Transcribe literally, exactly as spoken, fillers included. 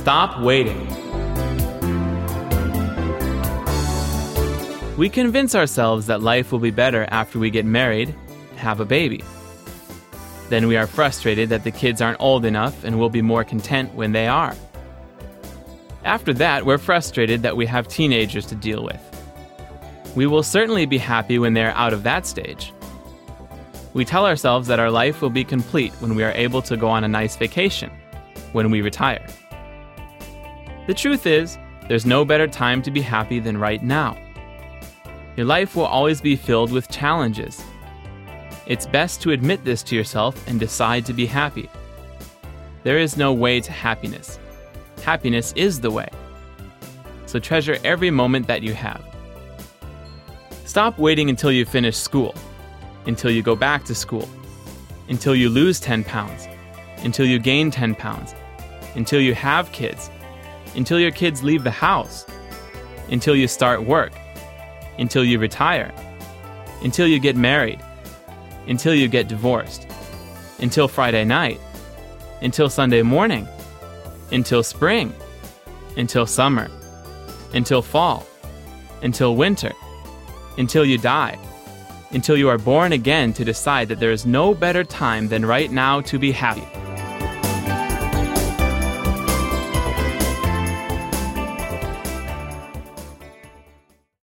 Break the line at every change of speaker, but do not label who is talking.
Stop waiting. We convince ourselves that life will be better after we get married, have a baby. Then we are frustrated that the kids aren't old enough and will be more content when they are. After that, we're frustrated that we have teenagers to deal with. We will certainly be happy when they're out of that stage. We tell ourselves that our life will be complete when we are able to go on a nice vacation, when we retire. The truth is, there's no better time to be happy than right now. Your life will always be filled with challenges. It's best to admit this to yourself and decide to be happy. There is no way to happiness. Happiness is the way. So treasure every moment that you have. Stop waiting until you finish school, until you go back to school, until you lose ten pounds, until you gain ten pounds, until you have kids, until your kids leave the house, until you start work, until you retire, until you get married, until you get divorced, until Friday night, until Sunday morning, until spring, until summer, until fall, until winter, until you die, until you are born again to decide that there is no better time than right now to be happy.